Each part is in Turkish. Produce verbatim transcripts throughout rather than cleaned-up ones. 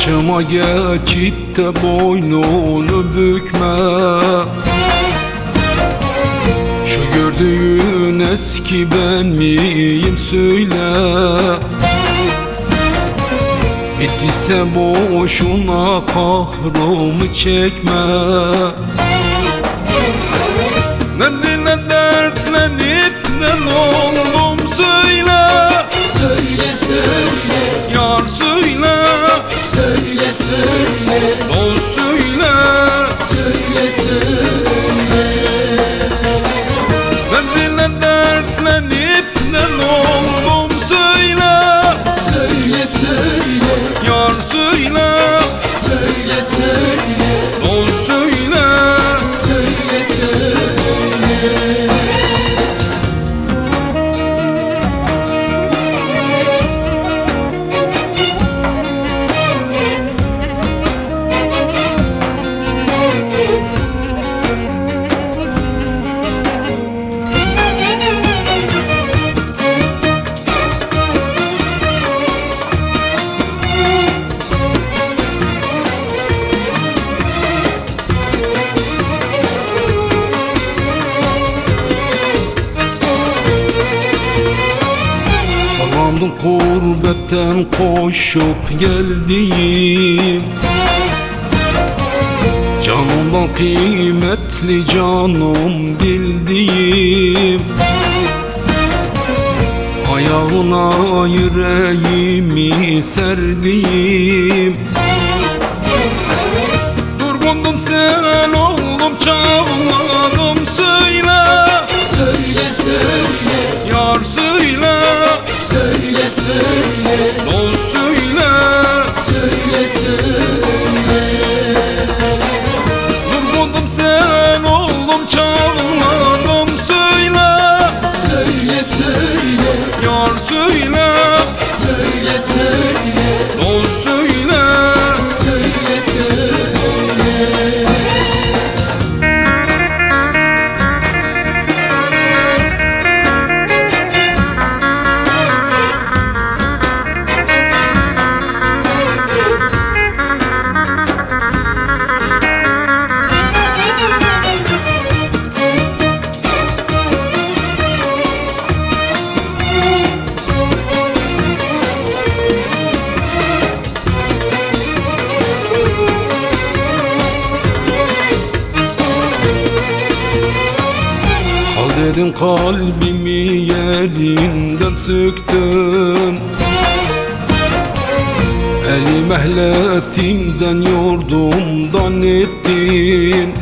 Karşıma geçip de boynunu bükme. Şu gördüğün eski ben miyim söyle. Bittiyse boşuna kahrımı çekme. Ne dile dertlenip ne oldum söyle. Söyle söyle, Yar söyle. söyle söyle, Dol söyle. söyle söyle. Ne dile dertlenip ne oldum söyle. Söyle söyle, Yar söyle. söyle söyle, Dol söyle. söyle söyle. Sandım kurbetten koşup geldiğim, canımdan kıymetli canım bildiğim. Ayağına yüreğimi serdiğim. Durgundum sen oğlum çağladım söyle. Söyle söyle, Yar söyle. söyle söyle, Dol söyle. söyle söyle. Durgundum sen oğlum çağladım söyle. Söyle söyle, Yar söyle. söyle söyle, Dol söyle. söyle söyle. Al dedin kalbimi yerinden söktün. Elim ehletimden yordumdan ettin.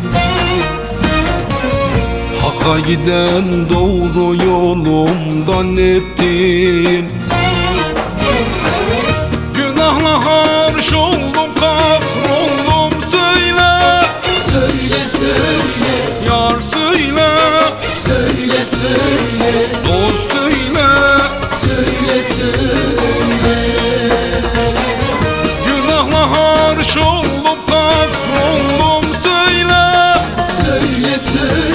Hakka giden doğru yolumdan ettin. Günahla harş oldum kahroldum söyle. Söyle söyle, Yar söyle. söyle söyle, Dol söyle. söyle söyle. Günahla harş oldum kahroldum söyle. Söyle söyle,